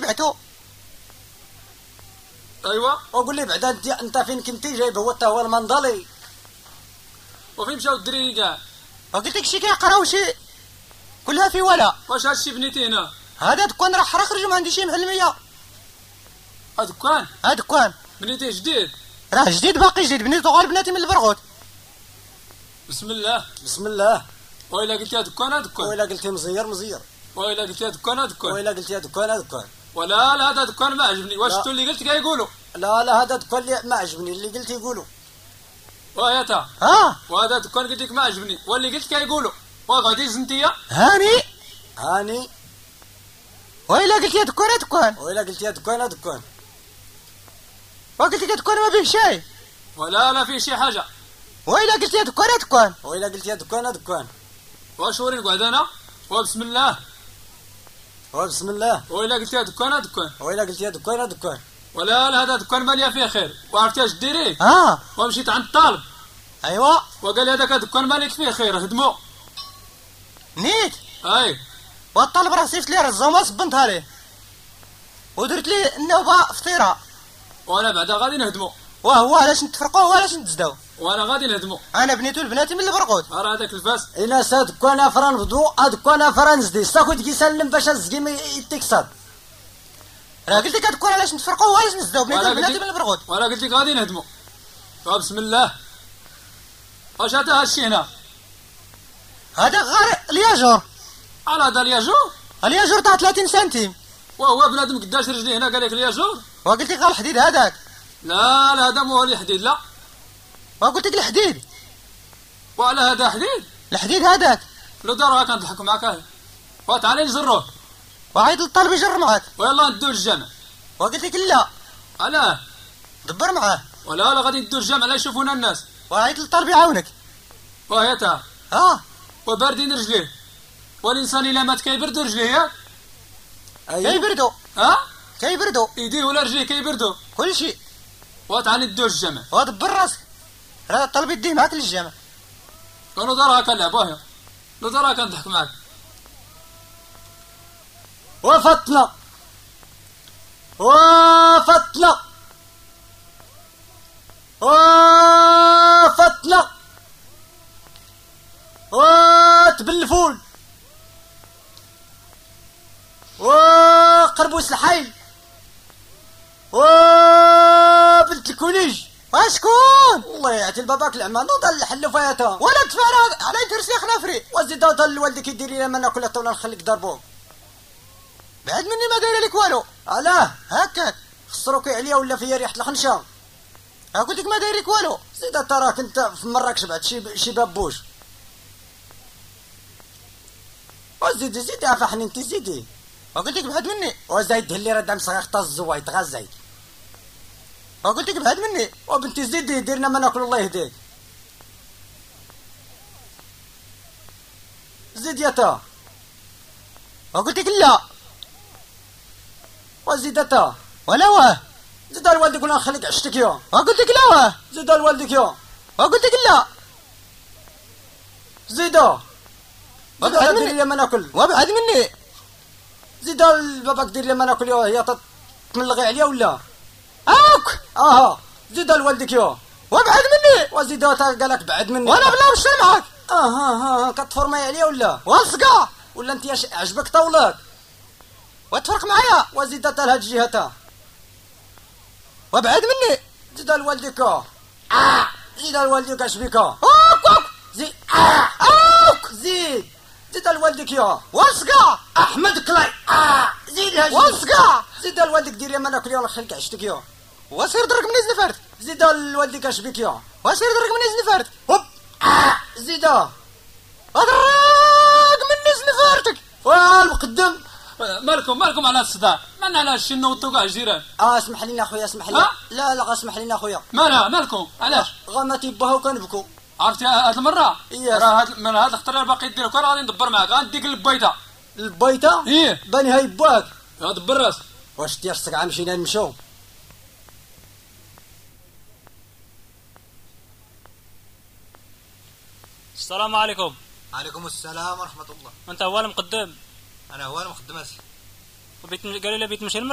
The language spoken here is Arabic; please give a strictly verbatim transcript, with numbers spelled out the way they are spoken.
بعتو. ايوا وقول لي بعدا انت انت فين كنتي جايب هو حتى هو المنضلي وفين مشاو الدراري كاع؟ وقلت لك شي كيقراو شي كلها في ولا. واش هادشي بنيتي هنا؟ هذا دكان راه حرا خرجوا ما عندي شي معلميه. ها دكان؟ ها دكان بنيتيه جديد؟ راه جديد باقي جديد بنيتو غير بناتي من البرغوث. بسم الله بسم الله. وإلا قلتي دكان دكان وإلا قلتي مزير مزير وإلا قلتي دكان دكان وإلا قلتي دكان دكان. ولا لا هذا دكان ما عجبني. واش انتو اللي قلت كيقولوا؟ لا لا هذا دكان اللي ما عجبني اللي قلت يقولوا. ويا تا اه وهذا دكان قلت لك ما عجبني واللي قلت كيقولوا. وغادي زنتيا هاني هاني. وإلا قلت يا دكان دكان وإلا قلتي دكان دكان. وقلت لك دكان ما فيه شاي. ولا لا في شي حاجه. وإلا قلت يا دكان دكان. وإلا قلتي دكان دكان. واش وري نقعد انا؟ وبسم الله. وبسم الله. وإلا قلتي دكان دكان. وإلا قلتي دكان دكان. ولا لا هذا دكان ماليه فيه خير. وعرفتي اش ديري؟ اه ومشيت عند الطالب ايوا وقال لي هذاك الدكان مالك فيه خير هدمو. نيت. اي والطالب راه صيفط لي الرزومه صبنتها ليه ودرت لي النوبه فطيره. وانا بعدا غادي نهدمو. وهو علاش نتفرقوا وعلاش نتزداو. وانا غادي نهدمو. انا بنيتو لبناتي من البرغوث. راه هذاك الفاس إلا ساد كون فران بدو اد كون فران زدي ساكو تجي سلم باش الزقيم يتكسر. راه قلت لك هتكون علاش نتفرقوا وعلاش نزداو بنيتو ولا لبناتي قلت من البرغوث. ولا قلت لك غادي نهدمو. بسم الله. واش هذا هادشي هنا؟ هذا غير الياجور. على هذا الياجور؟ الياجور تاع ثلاثين سنتيم. وهو بنادم قداش رجليه هنا قال لك الياجور؟ وقلت لك غير الحديد هذاك. لا لا هذا مو هو الحديد لا. وقلت لك الحديد. وعلى هذا حديد؟ الحديد هذاك. لو داروا كنضحك معاك هاي. وتعالي نجروه. وعيط للطالب يجر معاك. ويلا ندو للجامع. وقلت لك لا. علاه؟ دبر معاه. ولا لا غادي ندو للجامع لا يشوفونا الناس. وعيط للطالب يعاونك. وهي تا. اه وباردين رجليه. والانسان الا مات كيبردو رجليه ياك؟ كيبردو. ها؟ كيبردو يديه ولا رجليه كيبردو. كل شيء. وتعالي ندو للجامع. ودبر راسك راه الطالب يديه معاك للجامع. كانوا دارها كنلعبوا هي. لو دارها كنضحك معاك. وفتنا وفتنا وفتنا وتبل الفول وقربوس الحي وبنت الكوليج. واشكون؟ الله يعطي لباباك العمان وضل الحل فياتا ولا تفعل على ترسي خنافري. وزيد ضل والدك يديري لما ناكل حتى ولا نخليك ضربوك. بعد مني ما داير لك والو. علاه هكاك خسروك عليا ولا فيا ريحه الخنشه. ها قلت لك ما داير لك والو. زيد تراك انت في مراكش بعد شي شي بابوش. وزيد زيد عفحني انت زيدي. وقلت لك بعد مني. وزيد اللي راه مسخ خطا الزوايط غزايد. وقلت لك بعد مني. وبنتي زيدي ديرنا ما ناكل الله يهديك. زيد يا تا. وقلت لك لا. وزيد تا. ولا واه. زيد لوالدك ولا نخليك عشتك يا. وقلت لك لا واه. زيد لوالدك يا. وقلت لك لا. زيدا. وابعد دير مني. لي ما ناكل. وابعد مني. زيد لباباك دير لي ما ناكل يا هي تملغي عليا ولا. اوك. اها زيد لوالدك يا. وابعد مني. وزيد تا قالك بعد مني. وانا بلا مشي معاك. اها ها كتفرمي عليا ولا. والصقا. ولا انت اش عجبك طولك. وتفرق معايا. وزيد تا لهاد الجهه تا. وابعد مني. زيد لوالدك. اه زيد لوالدك اش بك. اوك اوك. زيد اه اوك زيد زيد لوالدك يا. والصقا. احمد كلاي اه زيد هاجي. والصقا. زيد لوالدك دير يا ما ناكل يا نخليك عشتك يا. وسير درك من اذن فرد. زيد لوالدك اش بك يا. وسير درك من اذن فرد. هوب اه زيد ادراك من اذن فردك. والمقدم. مالكم مالكم على الصداع؟ من على شي نوضوا كاع الجيران؟ اه اسمح لنا خويا اسمح لنا. ها؟ لا لا اسمح لنا خويا. مالها مالكم؟ علاش؟ غا تيباها وكنبكوا. عرفتي هاد المره؟ إيه. راه هاد من هاد الخطره باقي دير كون غادي ندبر معاك غنديك للبيضه. البيضه. ايه باني هاي باك. يا دبر راسك. واش ديال السقعه مشينا نمشوا. السلام عليكم. عليكم السلام ورحمه الله. انت هو المقدم؟ انا هو المخدم اسي. وبيت قالوا لي بيت مشي